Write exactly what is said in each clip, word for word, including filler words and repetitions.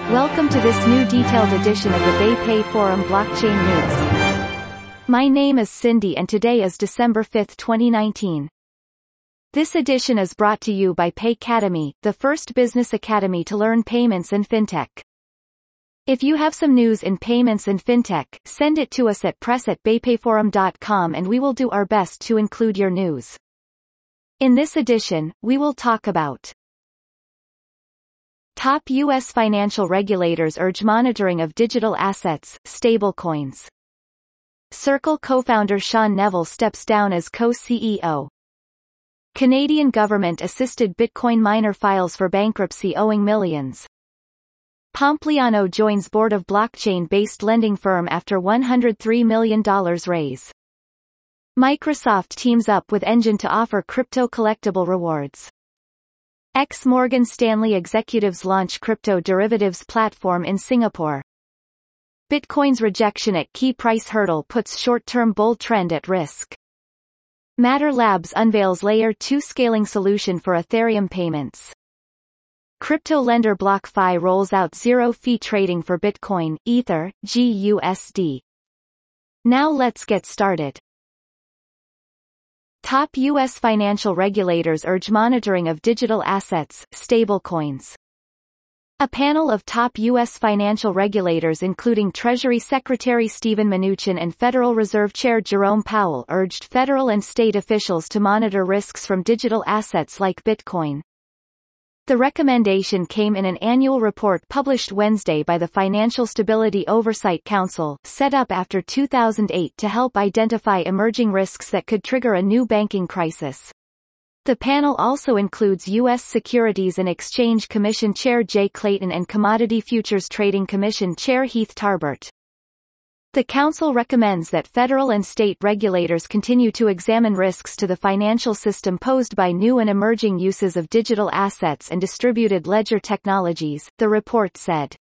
Welcome to this new detailed edition of the BayPay Forum Blockchain News. My name is Cindy and today is December fifth twenty nineteen. This edition is brought to you by Paycademy, the first business academy to learn payments and fintech. If you have some news in payments and fintech, send it to us at press at baypayforum dot com and we will do our best to include your news. In this edition, we will talk about top U S financial regulators urge monitoring of digital assets, stablecoins. Circle co-founder Sean Neville steps down as co-C E O. Canadian government-assisted Bitcoin miner files for bankruptcy owing millions. Pompliano joins board of blockchain-based lending firm after one hundred three million dollars raise. Microsoft teams up with Engine to offer crypto collectible rewards. Ex-Morgan Stanley executives launch crypto derivatives platform in Singapore. Bitcoin's rejection at key price hurdle puts short-term bull trend at risk. Matter Labs unveils Layer two scaling solution for Ethereum payments. Crypto lender BlockFi rolls out zero-fee trading for Bitcoin, Ether, G U S D. Now let's get started. Top U S financial regulators urge monitoring of digital assets, stablecoins. A panel of top U S financial regulators including Treasury Secretary Steven Mnuchin and Federal Reserve Chair Jerome Powell urged federal and state officials to monitor risks from digital assets like Bitcoin. The recommendation came in an annual report published Wednesday by the Financial Stability Oversight Council, set up after two thousand eight to help identify emerging risks that could trigger a new banking crisis. The panel also includes U S Securities and Exchange Commission Chair Jay Clayton and Commodity Futures Trading Commission Chair Heath Tarbert. The Council recommends that federal and state regulators continue to examine risks to the financial system posed by new and emerging uses of digital assets and distributed ledger technologies, the report said.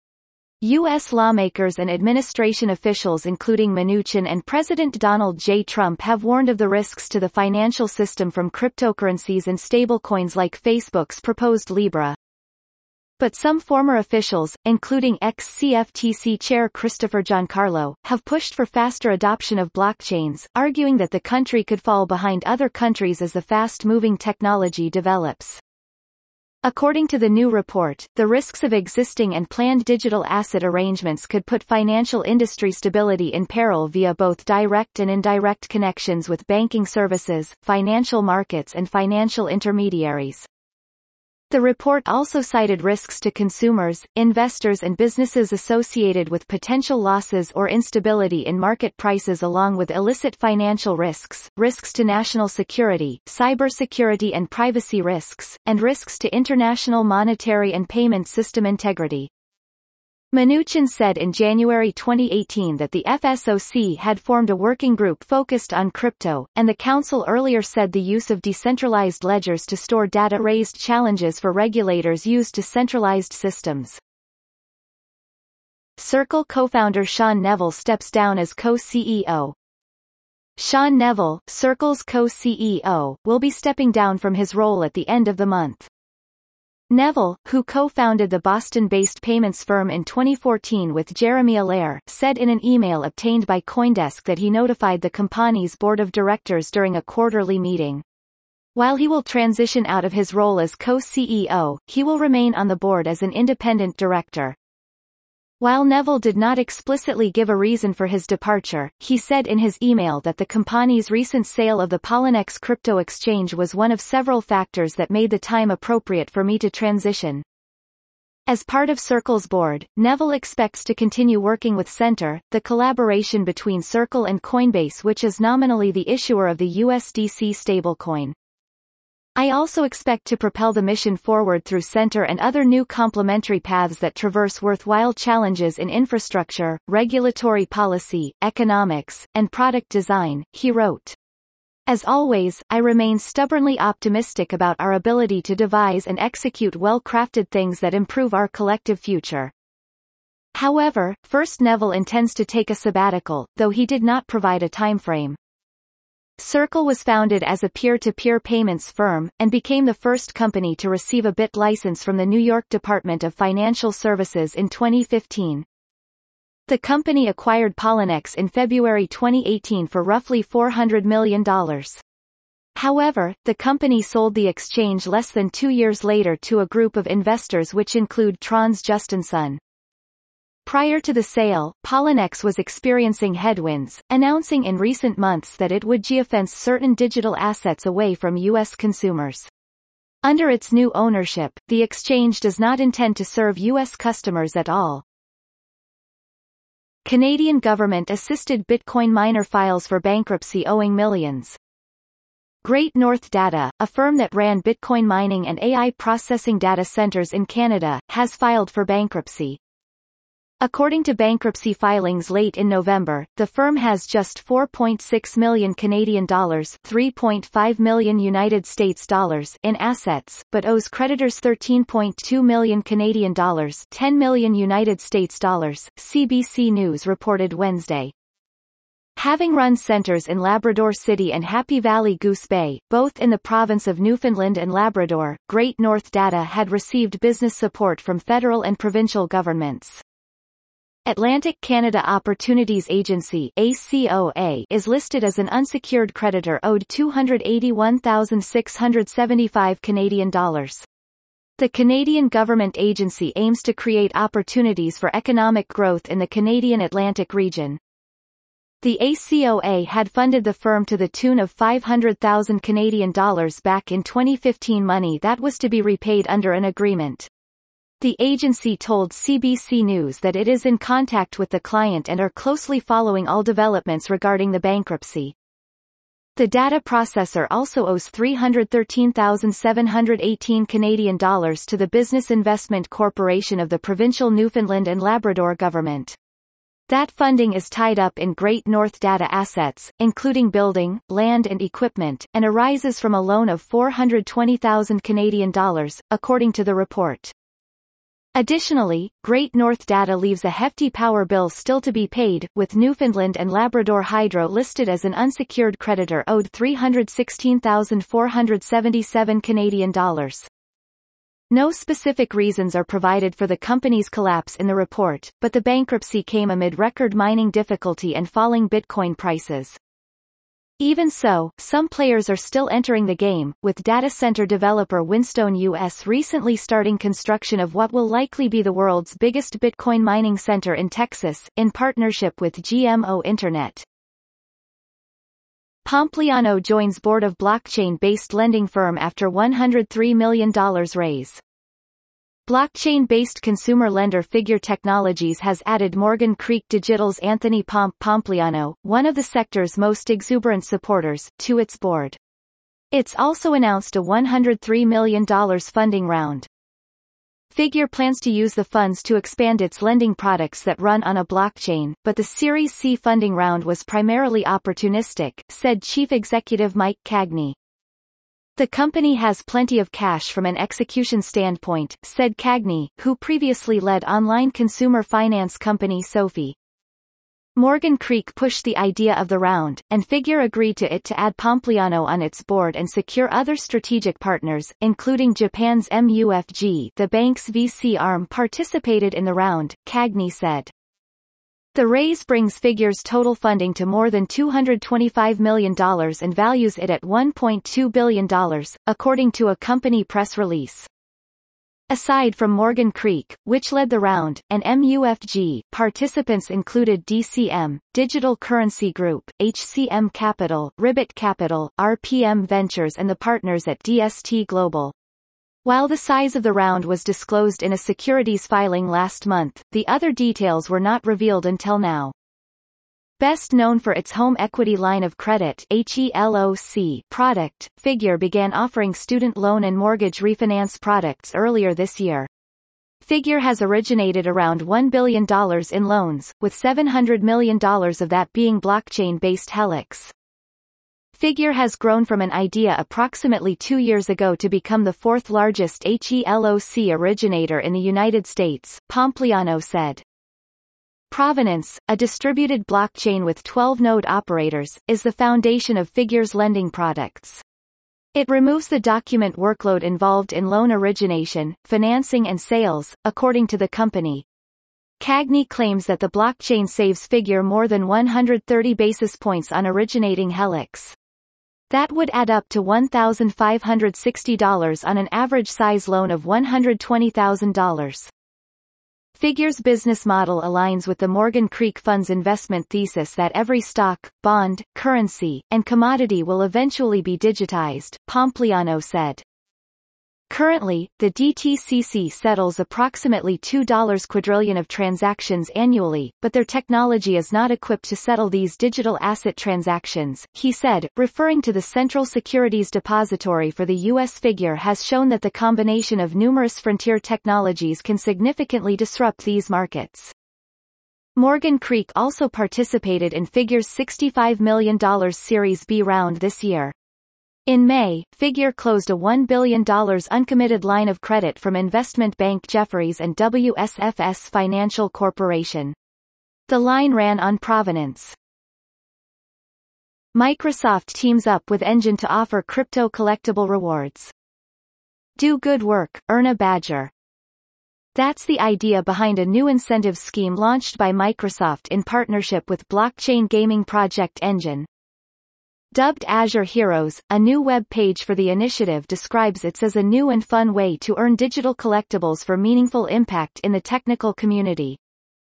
U S lawmakers and administration officials including Mnuchin and President Donald J. Trump have warned of the risks to the financial system from cryptocurrencies and stablecoins like Facebook's proposed Libra. But some former officials, including ex-C F T C Chair Christopher Giancarlo, have pushed for faster adoption of blockchains, arguing that the country could fall behind other countries as the fast-moving technology develops. According to the new report, the risks of existing and planned digital asset arrangements could put financial industry stability in peril via both direct and indirect connections with banking services, financial markets and financial intermediaries. The report also cited risks to consumers, investors and businesses associated with potential losses or instability in market prices along with illicit financial risks, risks to national security, cybersecurity and privacy risks, and risks to international monetary and payment system integrity. Mnuchin said in January twenty eighteen that the F S O C had formed a working group focused on crypto, and the Council earlier said the use of decentralized ledgers to store data raised challenges for regulators used to centralized systems. Circle co-founder Sean Neville steps down as co-C E O. Sean Neville, Circle's co-C E O, will be stepping down from his role at the end of the month. Neville, who co-founded the Boston-based payments firm in twenty fourteen with Jeremy Allaire, said in an email obtained by CoinDesk that he notified the company's board of directors during a quarterly meeting. While he will transition out of his role as co-C E O, he will remain on the board as an independent director. While Neville did not explicitly give a reason for his departure, he said in his email that the company's recent sale of the Poloniex crypto exchange was one of several factors that made the time appropriate for me to transition. As part of Circle's board, Neville expects to continue working with Centre, the collaboration between Circle and Coinbase which is nominally the issuer of the U S D C stablecoin. I also expect to propel the mission forward through Centre and other new complementary paths that traverse worthwhile challenges in infrastructure, regulatory policy, economics, and product design, he wrote. As always, I remain stubbornly optimistic about our ability to devise and execute well-crafted things that improve our collective future. However, first Neville intends to take a sabbatical, though he did not provide a timeframe. Circle was founded as a peer-to-peer payments firm, and became the first company to receive a B I T license from the New York Department of Financial Services in twenty fifteen. The company acquired Poloniex in February twenty eighteen for roughly four hundred million dollars. However, the company sold the exchange less than two years later to a group of investors which include Trond Justensson. Prior to the sale, Poloniex was experiencing headwinds, announcing in recent months that it would geofence certain digital assets away from U S consumers. Under its new ownership, the exchange does not intend to serve U S customers at all. Canadian government-assisted Bitcoin miner files for bankruptcy owing millions. Great North Data, a firm that ran Bitcoin mining and A I processing data centers in Canada, has filed for bankruptcy. According to bankruptcy filings late in November, the firm has just four point six million Canadian dollars, three point five million United States dollars in assets, but owes creditors thirteen point two million Canadian dollars, ten million United States dollars, C B C News reported Wednesday. Having run centers in Labrador City and Happy Valley Goose Bay, both in the province of Newfoundland and Labrador, Great North Data had received business support from federal and provincial governments. Atlantic Canada Opportunities Agency (A C O A) is listed as an unsecured creditor owed two hundred eighty-one thousand six hundred seventy-five Canadian dollars. The Canadian government agency aims to create opportunities for economic growth in the Canadian Atlantic region. The A C O A had funded the firm to the tune of five hundred thousand Canadian dollars back in twenty fifteen, money that was to be repaid under an agreement. The agency told C B C News that it is in contact with the client and are closely following all developments regarding the bankruptcy. The data processor also owes three hundred thirteen thousand seven hundred eighteen Canadian dollars to the Business Investment Corporation of the provincial Newfoundland and Labrador government. That funding is tied up in Great North Data assets, including building, land and equipment, and arises from a loan of four hundred twenty thousand Canadian dollars, according to the report. Additionally, Great North Data leaves a hefty power bill still to be paid, with Newfoundland and Labrador Hydro listed as an unsecured creditor owed three hundred sixteen thousand four hundred seventy-seven Canadian dollars. No specific reasons are provided for the company's collapse in the report, but the bankruptcy came amid record mining difficulty and falling Bitcoin prices. Even so, some players are still entering the game, with data center developer Whinstone U S recently starting construction of what will likely be the world's biggest Bitcoin mining center in Texas, in partnership with G M O Internet. Pompliano joins board of blockchain-based lending firm after one hundred three million dollars raise. Blockchain-based consumer lender Figure Technologies has added Morgan Creek Digital's Anthony Pomp Pompliano, one of the sector's most exuberant supporters, to its board. It's also announced a one hundred three million dollars funding round. Figure plans to use the funds to expand its lending products that run on a blockchain, but the Series C funding round was primarily opportunistic, said Chief Executive Mike Cagney. The company has plenty of cash from an execution standpoint, said Cagney, who previously led online consumer finance company Sophie. Morgan Creek pushed the idea of the round, and Figure agreed to it to add Pompliano on its board and secure other strategic partners, including Japan's M U F G. The bank's V C arm participated in the round, Cagney said. The raise brings Figure's total funding to more than two hundred twenty-five million dollars and values it at one point two billion dollars, according to a company press release. Aside from Morgan Creek, which led the round, and M U F G, participants included D C M, Digital Currency Group, H C M Capital, Ribbit Capital, R P M Ventures and the partners at D S T Global. While the size of the round was disclosed in a securities filing last month, the other details were not revealed until now. Best known for its home equity line of credit (H E L O C) product, Figure began offering student loan and mortgage refinance products earlier this year. Figure has originated around one billion dollars in loans, with seven hundred million dollars of that being blockchain-based Helix. Figure has grown from an idea approximately two years ago to become the fourth largest H E L O C originator in the United States, Pompliano said. Provenance, a distributed blockchain with twelve node operators, is the foundation of Figure's lending products. It removes the document workload involved in loan origination, financing and sales, according to the company. Cagney claims that the blockchain saves Figure more than one hundred thirty basis points on originating Helix. That would add up to one thousand five hundred sixty dollars on an average size loan of one hundred twenty thousand dollars. Figure's business model aligns with the Morgan Creek Fund's investment thesis that every stock, bond, currency, and commodity will eventually be digitized, Pompliano said. Currently, the D T C C settles approximately two quadrillion of transactions annually, but their technology is not equipped to settle these digital asset transactions, he said, referring to the Central Securities Depository for the U S Figure has shown that the combination of numerous frontier technologies can significantly disrupt these markets. Morgan Creek also participated in Figure's sixty-five million dollars Series B round this year. In May, Figure closed a one billion dollars uncommitted line of credit from investment bank Jefferies and W S F S Financial Corporation. The line ran on Provenance. Microsoft teams up with Enjin to offer crypto collectible rewards. Do good work, earn a badger. That's the idea behind a new incentive scheme launched by Microsoft in partnership with blockchain gaming project Enjin. Dubbed Azure Heroes, a new web page for the initiative describes it as a new and fun way to earn digital collectibles for meaningful impact in the technical community.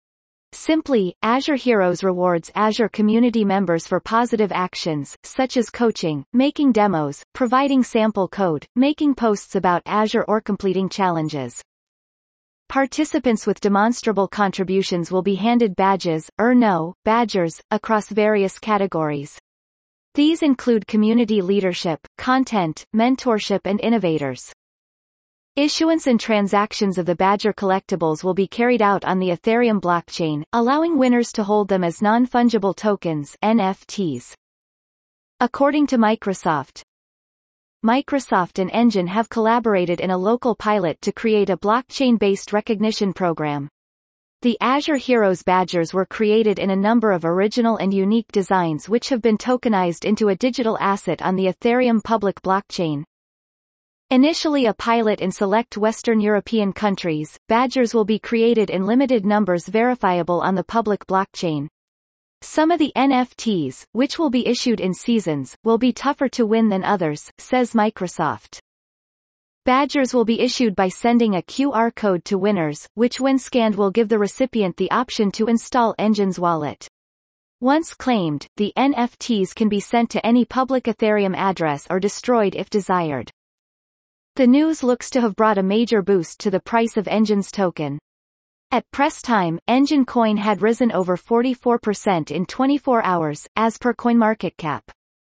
Simply, Azure Heroes rewards Azure community members for positive actions, such as coaching, making demos, providing sample code, making posts about Azure or completing challenges. Participants with demonstrable contributions will be handed badges, or no, badgers, across various categories. These include community leadership, content, mentorship and innovators. Issuance and transactions of the Badger collectibles will be carried out on the Ethereum blockchain, allowing winners to hold them as non-fungible tokens (N F Ts). According to Microsoft, Microsoft and Enjin have collaborated in a local pilot to create a blockchain-based recognition program. The Azure Heroes badgers were created in a number of original and unique designs which have been tokenized into a digital asset on the Ethereum public blockchain. Initially a pilot in select Western European countries, badgers will be created in limited numbers verifiable on the public blockchain. Some of the N F Ts, which will be issued in seasons, will be tougher to win than others, says Microsoft. Badgers will be issued by sending a Q R code to winners, which when scanned will give the recipient the option to install Enjin's wallet. Once claimed, the N F Ts can be sent to any public Ethereum address or destroyed if desired. The news looks to have brought a major boost to the price of Enjin's token. At press time, Enjin coin had risen over forty-four percent in twenty-four hours, as per CoinMarketCap.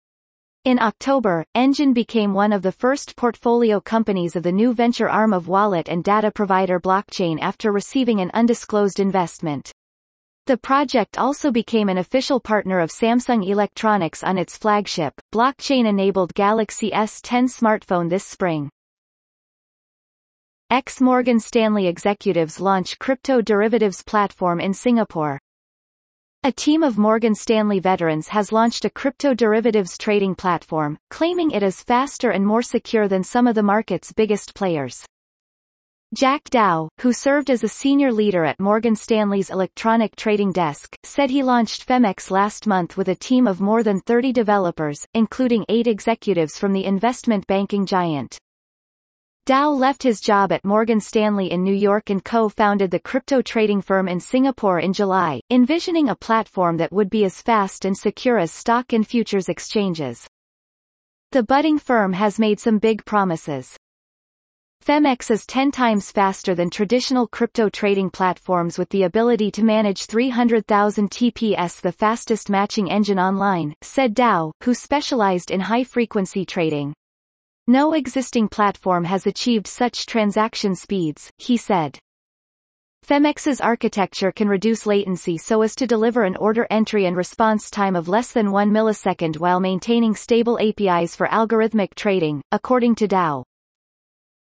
In October, Enjin became one of the first portfolio companies of the new venture arm of wallet and data provider blockchain after receiving an undisclosed investment. The project also became an official partner of Samsung Electronics on its flagship, blockchain-enabled Galaxy S ten smartphone this spring. Ex-Morgan Stanley executives launch crypto derivatives platform in Singapore. A team of Morgan Stanley veterans has launched a crypto derivatives trading platform, claiming it is faster and more secure than some of the market's biggest players. Jack Dow, who served as a senior leader at Morgan Stanley's electronic trading desk, said he launched Femex last month with a team of more than thirty developers, including eight executives from the investment banking giant. Dow left his job at Morgan Stanley in New York and co-founded the crypto trading firm in Singapore in July, envisioning a platform that would be as fast and secure as stock and futures exchanges. The budding firm has made some big promises. Femex is ten times faster than traditional crypto trading platforms with the ability to manage three hundred thousand T P S, the fastest matching engine online, said Dow, who specialized in high-frequency trading. No existing platform has achieved such transaction speeds, he said. Femex's architecture can reduce latency so as to deliver an order entry and response time of less than one millisecond while maintaining stable A P Is for algorithmic trading, according to Dow.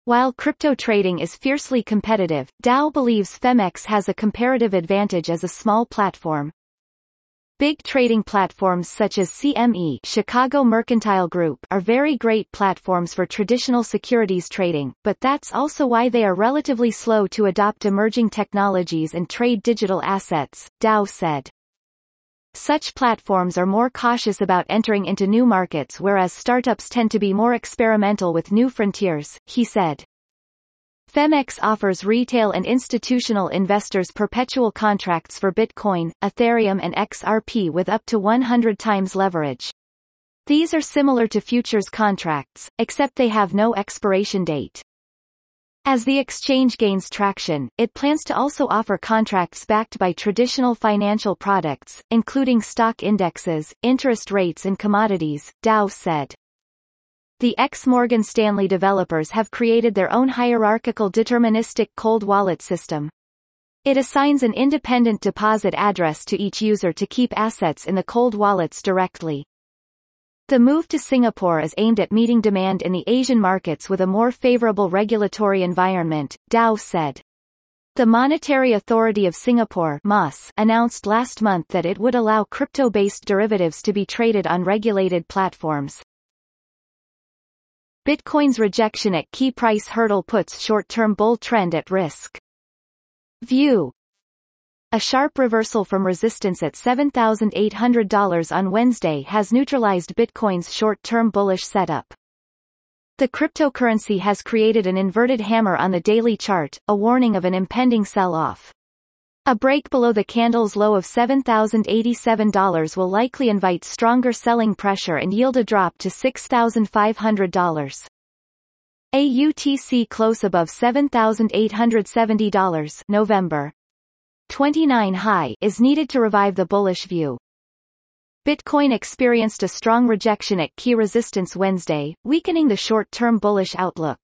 While crypto trading is fiercely competitive, Dow believes Femex has a comparative advantage as a small platform. Big trading platforms such as C M E, Chicago Mercantile Group, are very great platforms for traditional securities trading, but that's also why they are relatively slow to adopt emerging technologies and trade digital assets, Dow said. Such platforms are more cautious about entering into new markets, whereas startups tend to be more experimental with new frontiers, he said. Femex offers retail and institutional investors perpetual contracts for Bitcoin, Ethereum and X R P with up to one hundred times leverage. These are similar to futures contracts, except they have no expiration date. As the exchange gains traction, it plans to also offer contracts backed by traditional financial products, including stock indexes, interest rates and commodities, Dow said. The ex-Morgan Stanley developers have created their own hierarchical deterministic cold wallet system. It assigns an independent deposit address to each user to keep assets in the cold wallets directly. The move to Singapore is aimed at meeting demand in the Asian markets with a more favorable regulatory environment, Dow said. The Monetary Authority of Singapore (M A S) announced last month that it would allow crypto-based derivatives to be traded on regulated platforms. Bitcoin's rejection at key price hurdle puts short-term bull trend at risk. View. A sharp reversal from resistance at seven thousand eight hundred dollars on Wednesday has neutralized Bitcoin's short-term bullish setup. The cryptocurrency has created an inverted hammer on the daily chart, a warning of an impending sell-off. A break below the candle's low of seven thousand eighty-seven dollars will likely invite stronger selling pressure and yield a drop to six thousand five hundred dollars. A U T C close above seven thousand eight hundred seventy dollars November twenty-nine high is needed to revive the bullish view. Bitcoin experienced a strong rejection at key resistance Wednesday, weakening the short-term bullish outlook.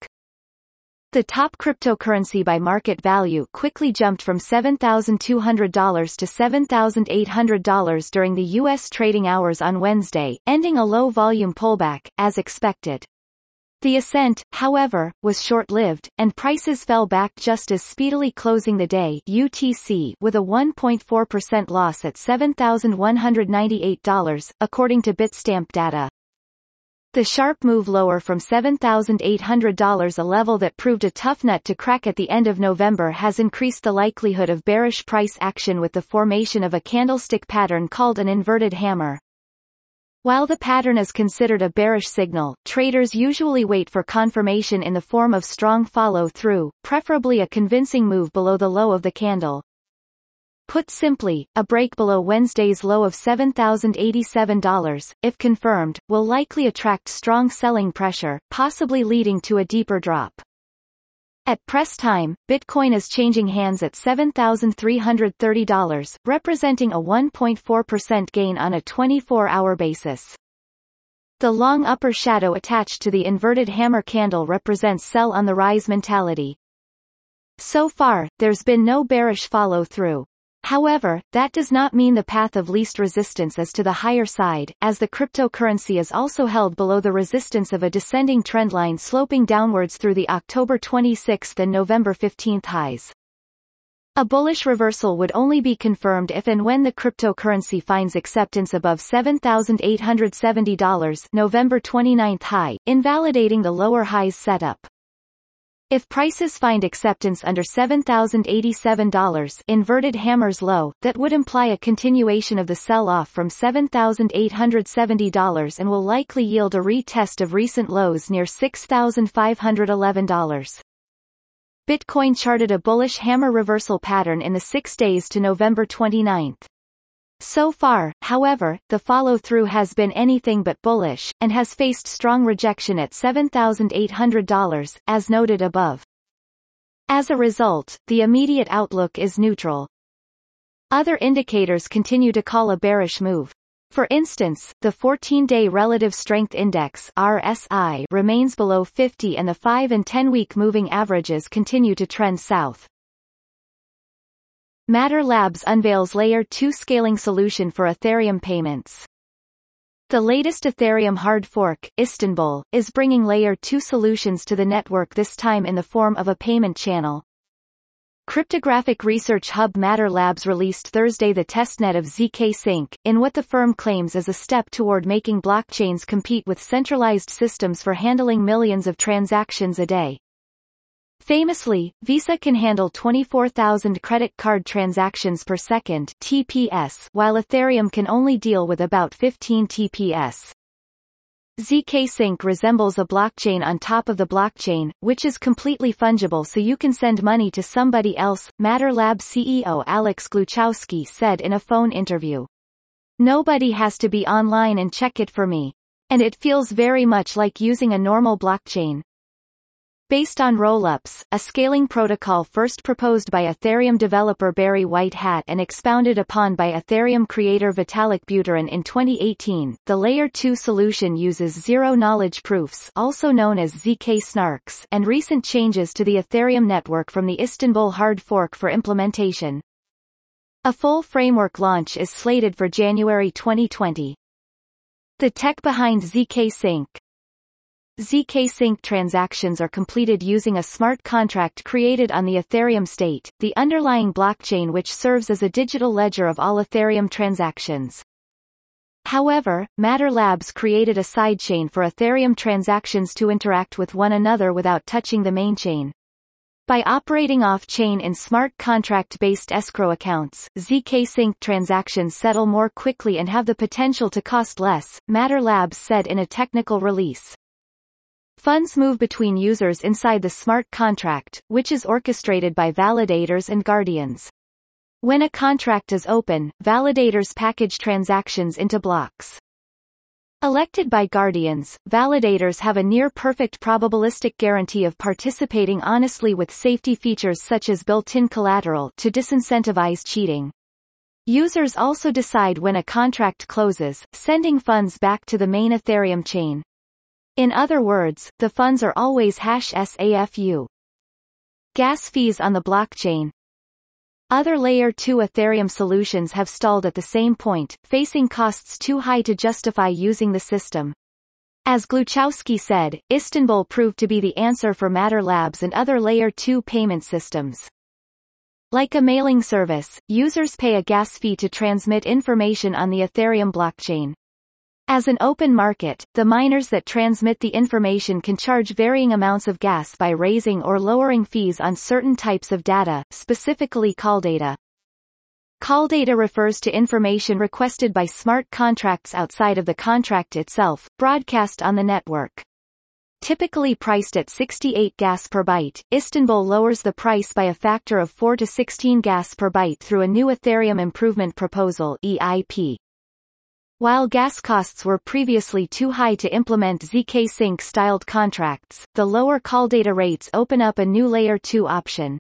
The top cryptocurrency by market value quickly jumped from seven thousand two hundred dollars to seven thousand eight hundred dollars during the U S trading hours on Wednesday, ending a low-volume pullback, as expected. The ascent, however, was short-lived, and prices fell back just as speedily, closing the day U T C with a one point four percent loss at seven thousand one hundred ninety-eight dollars, according to Bitstamp data. The sharp move lower from seven thousand eight hundred dollars, a level that proved a tough nut to crack at the end of November, has increased the likelihood of bearish price action with the formation of a candlestick pattern called an inverted hammer. While the pattern is considered a bearish signal, traders usually wait for confirmation in the form of strong follow-through, preferably a convincing move below the low of the candle. Put simply, a break below Wednesday's low of seven thousand eighty-seven dollars, if confirmed, will likely attract strong selling pressure, possibly leading to a deeper drop. At press time, Bitcoin is changing hands at seven thousand three hundred thirty dollars, representing a one point four percent gain on a twenty-four hour basis. The long upper shadow attached to the inverted hammer candle represents sell on the rise mentality. So far, there's been no bearish follow-through. However, that does not mean the path of least resistance is to the higher side, as the cryptocurrency is also held below the resistance of a descending trendline sloping downwards through the October twenty-sixth and November fifteenth highs. A bullish reversal would only be confirmed if and when the cryptocurrency finds acceptance above seven thousand eight hundred seventy dollars November twenty-ninth high, invalidating the lower highs setup. If prices find acceptance under seven thousand eighty-seven dollars inverted hammer's low, that would imply a continuation of the sell-off from seven thousand eight hundred seventy dollars and will likely yield a retest of recent lows near six thousand five hundred eleven dollars. Bitcoin charted a bullish hammer reversal pattern in the six days to November twenty-ninth. So far, however, the follow-through has been anything but bullish, and has faced strong rejection at seven thousand eight hundred dollars, as noted above. As a result, the immediate outlook is neutral. Other indicators continue to call a bearish move. For instance, the fourteen-day Relative Strength Index (R S I) remains below fifty and the five and ten-week moving averages continue to trend south. Matter Labs unveils Layer two scaling solution for Ethereum payments. The latest Ethereum hard fork, Istanbul, is bringing Layer two solutions to the network, this time in the form of a payment channel. Cryptographic research hub Matter Labs released Thursday the testnet of Z K Sync, in what the firm claims is a step toward making blockchains compete with centralized systems for handling millions of transactions a day. Famously, Visa can handle twenty-four thousand credit card transactions per second (T P S), while Ethereum can only deal with about fifteen T P S. Z K Sync resembles a blockchain on top of the blockchain, which is completely fungible, so you can send money to somebody else, Matter Labs C E O Alex Gluchowski said in a phone interview. Nobody has to be online and check it for me. And it feels very much like using a normal blockchain. Based on rollups, a scaling protocol first proposed by Ethereum developer Barry White-Hat and expounded upon by Ethereum creator Vitalik Buterin in twenty eighteen, the Layer two solution uses zero-knowledge proofs, also known as Z K snarks, and recent changes to the Ethereum network from the Istanbul hard fork for implementation. A full framework launch is slated for January twenty twenty. The tech behind Z K Sync. Z K Sync transactions are completed using a smart contract created on the Ethereum state, the underlying blockchain which serves as a digital ledger of all Ethereum transactions. However, Matter Labs created a sidechain for Ethereum transactions to interact with one another without touching the main chain. By operating off-chain in smart contract-based escrow accounts, Z K Sync transactions settle more quickly and have the potential to cost less, Matter Labs said in a technical release. Funds move between users inside the smart contract, which is orchestrated by validators and guardians. When a contract is open, validators package transactions into blocks. Elected by guardians, validators have a near-perfect probabilistic guarantee of participating honestly with safety features such as built-in collateral to disincentivize cheating. Users also decide when a contract closes, sending funds back to the main Ethereum chain. In other words, the funds are always hash safe. Gas fees on the blockchain. Other Layer two Ethereum solutions have stalled at the same point, facing costs too high to justify using the system. As Gluchowski said, Istanbul proved to be the answer for Matter Labs and other Layer two payment systems. Like a mailing service, users pay a gas fee to transmit information on the Ethereum blockchain. As an open market, the miners that transmit the information can charge varying amounts of gas by raising or lowering fees on certain types of data, specifically call data. Call data refers to information requested by smart contracts outside of the contract itself, broadcast on the network. Typically priced at sixty-eight gas per byte, Istanbul lowers the price by a factor of four to sixteen gas per byte through a new Ethereum Improvement Proposal (E I P). While gas costs were previously too high to implement Z K Sync-styled contracts, the lower call data rates open up a new Layer two option.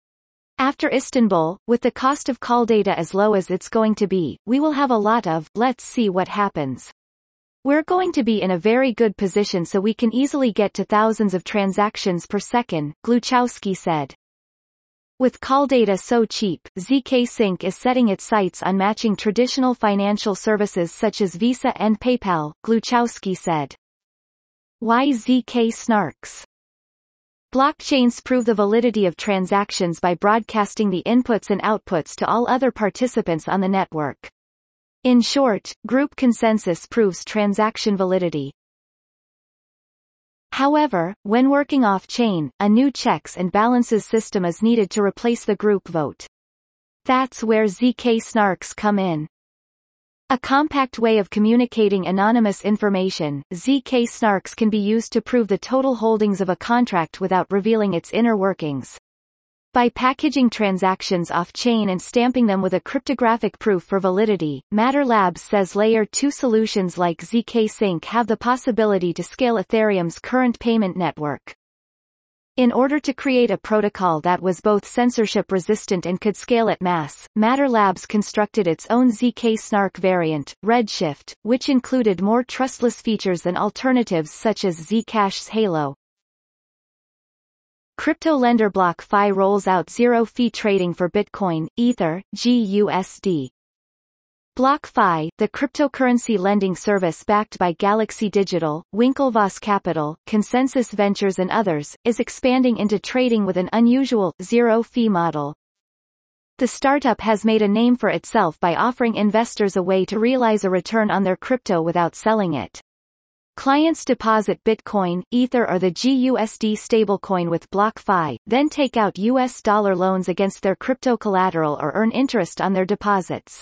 After Istanbul, with the cost of call data as low as it's going to be, we will have a lot of, let's see what happens. We're going to be in a very good position so we can easily get to thousands of transactions per second, Gluchowski said. With call data so cheap, Z K Sync is setting its sights on matching traditional financial services such as Visa and PayPal, Gluchowski said. Why Z K snarks? Blockchains prove the validity of transactions by broadcasting the inputs and outputs to all other participants on the network. In short, group consensus proves transaction validity. However, when working off-chain, a new checks and balances system is needed to replace the group vote. That's where Z K snarks come in. A compact way of communicating anonymous information, Z K snarks can be used to prove the total holdings of a contract without revealing its inner workings. By packaging transactions off-chain and stamping them with a cryptographic proof for validity, Matter Labs says Layer two solutions like Z K Sync have the possibility to scale Ethereum's current payment network. In order to create a protocol that was both censorship-resistant and could scale at mass, Matter Labs constructed its own Z K snark variant, Redshift, which included more trustless features than alternatives such as Zcash's Halo. Crypto lender BlockFi rolls out zero-fee trading for Bitcoin, Ether, G U S D. BlockFi, the cryptocurrency lending service backed by Galaxy Digital, Winklevoss Capital, Consensus Ventures and others, is expanding into trading with an unusual, zero-fee model. The startup has made a name for itself by offering investors a way to realize a return on their crypto without selling it. Clients deposit Bitcoin, Ether or the G U S D stablecoin with BlockFi, then take out U S dollar loans against their crypto collateral or earn interest on their deposits.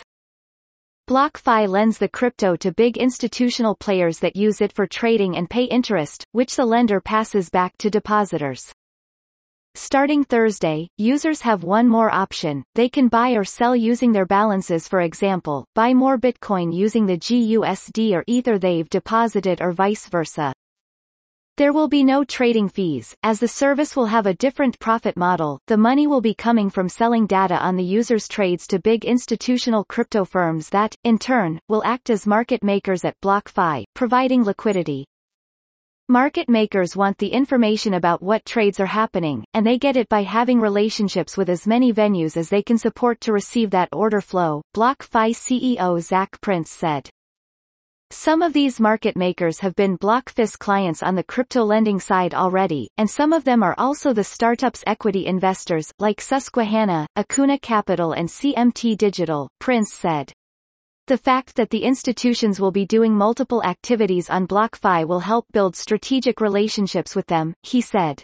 BlockFi lends the crypto to big institutional players that use it for trading and pay interest, which the lender passes back to depositors. Starting Thursday, users have one more option. They can buy or sell using their balances, for example, buy more Bitcoin using the G U S D or Ether they've deposited or vice versa. There will be no trading fees, as the service will have a different profit model. The money will be coming from selling data on the user's trades to big institutional crypto firms that, in turn, will act as market makers at BlockFi, providing liquidity. Market makers want the information about what trades are happening, and they get it by having relationships with as many venues as they can support to receive that order flow, BlockFi C E O Zach Prince said. Some of these market makers have been BlockFi's clients on the crypto lending side already, and some of them are also the startup's equity investors, like Susquehanna, Acuna Capital and C M T Digital, Prince said. The fact that the institutions will be doing multiple activities on BlockFi will help build strategic relationships with them, he said.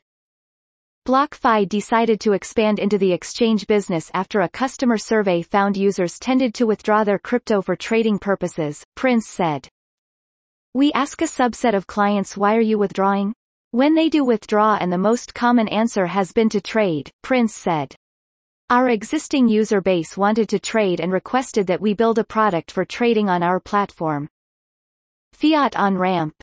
BlockFi decided to expand into the exchange business after a customer survey found users tended to withdraw their crypto for trading purposes, Prince said. We ask a subset of clients, why are you withdrawing? When they do withdraw, and the most common answer has been to trade, Prince said. Our existing user base wanted to trade and requested that we build a product for trading on our platform. Fiat on-ramp.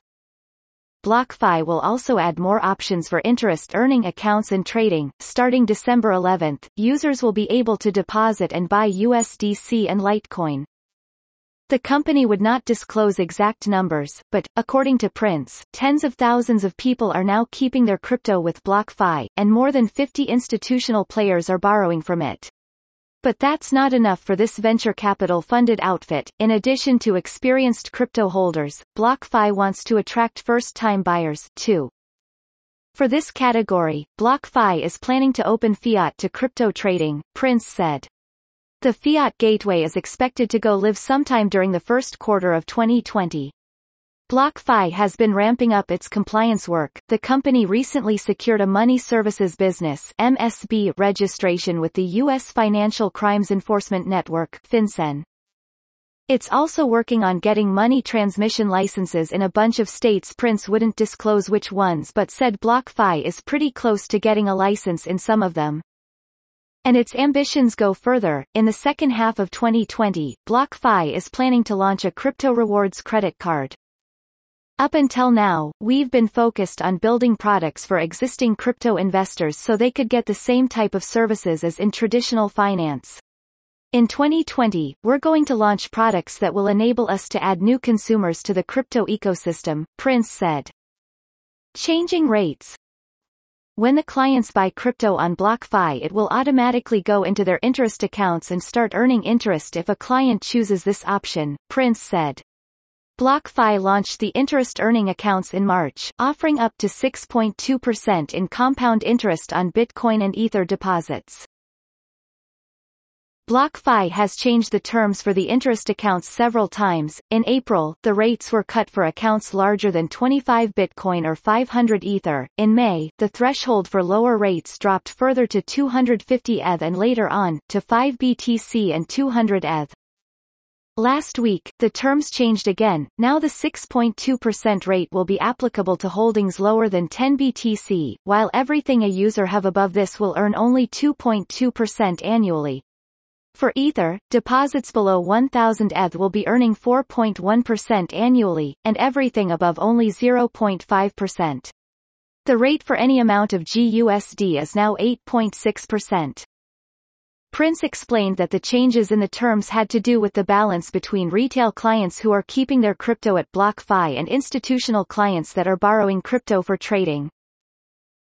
BlockFi will also add more options for interest-earning accounts and trading. Starting December eleventh, users will be able to deposit and buy U S D C and Litecoin. The company would not disclose exact numbers, but, according to Prince, tens of thousands of people are now keeping their crypto with BlockFi, and more than fifty institutional players are borrowing from it. But that's not enough for this venture capital-funded outfit. In addition to experienced crypto holders, BlockFi wants to attract first-time buyers, too. For this category, BlockFi is planning to open fiat to crypto trading, Prince said. The Fiat Gateway is expected to go live sometime during the first quarter of twenty twenty. BlockFi has been ramping up its compliance work. The company recently secured a money services business (M S B) registration with the U S Financial Crimes Enforcement Network (FinCEN). It's also working on getting money transmission licenses in a bunch of states. Prince wouldn't disclose which ones, but said BlockFi is pretty close to getting a license in some of them. And its ambitions go further. In the second half of twenty twenty, BlockFi is planning to launch a crypto rewards credit card. Up until now, we've been focused on building products for existing crypto investors so they could get the same type of services as in traditional finance. In twenty twenty, we're going to launch products that will enable us to add new consumers to the crypto ecosystem, Prince said. Changing rates. When the clients buy crypto on BlockFi, it will automatically go into their interest accounts and start earning interest if a client chooses this option, Prince said. BlockFi launched the interest-earning accounts in March, offering up to six point two percent in compound interest on Bitcoin and Ether deposits. BlockFi has changed the terms for the interest accounts several times. In April, the rates were cut for accounts larger than twenty-five Bitcoin or five hundred Ether. In May, the threshold for lower rates dropped further to two hundred fifty E T H and later on, to five B T C and two hundred E T H. Last week, the terms changed again. Now the six point two percent rate will be applicable to holdings lower than ten B T C, while everything a user have above this will earn only two point two percent annually. For Ether, deposits below one thousand E T H will be earning four point one percent annually, and everything above only zero point five percent. The rate for any amount of G U S D is now eight point six percent. Prince explained that the changes in the terms had to do with the balance between retail clients who are keeping their crypto at BlockFi and institutional clients that are borrowing crypto for trading.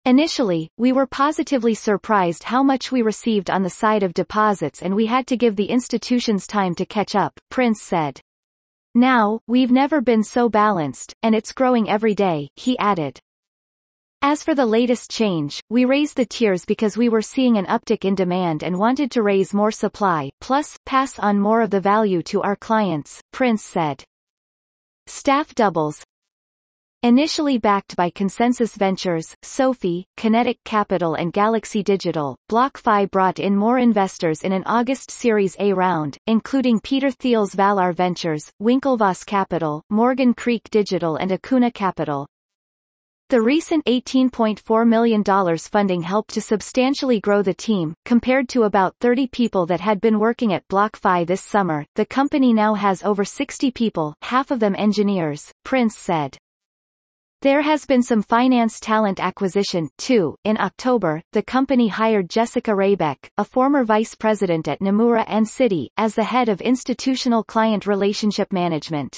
Initially, we were positively surprised how much we received on the side of deposits, and we had to give the institutions time to catch up, Prince said. Now, we've never been so balanced, and it's growing every day, he added. As for the latest change, we raised the tiers because we were seeing an uptick in demand and wanted to raise more supply, plus, pass on more of the value to our clients, Prince said. Staff doubles. Initially backed by Consensus Ventures, Sophie, Kinetic Capital and Galaxy Digital, BlockFi brought in more investors in an August Series A round, including Peter Thiel's Valar Ventures, Winklevoss Capital, Morgan Creek Digital and Acuna Capital. The recent eighteen point four million dollars funding helped to substantially grow the team, compared to about thirty people that had been working at BlockFi this summer. The company now has over sixty people, half of them engineers, Prince said. There has been some finance talent acquisition, too. In October, the company hired Jessica Raybeck, a former vice president at Nomura and Citi, as the head of institutional client relationship management.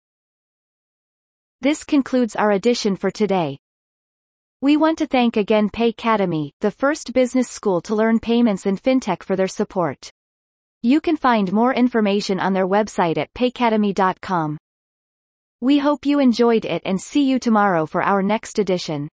This concludes our edition for today. We want to thank again Paycademy, the first business school to learn payments and fintech, for their support. You can find more information on their website at paycademy dot com. We hope you enjoyed it and see you tomorrow for our next edition.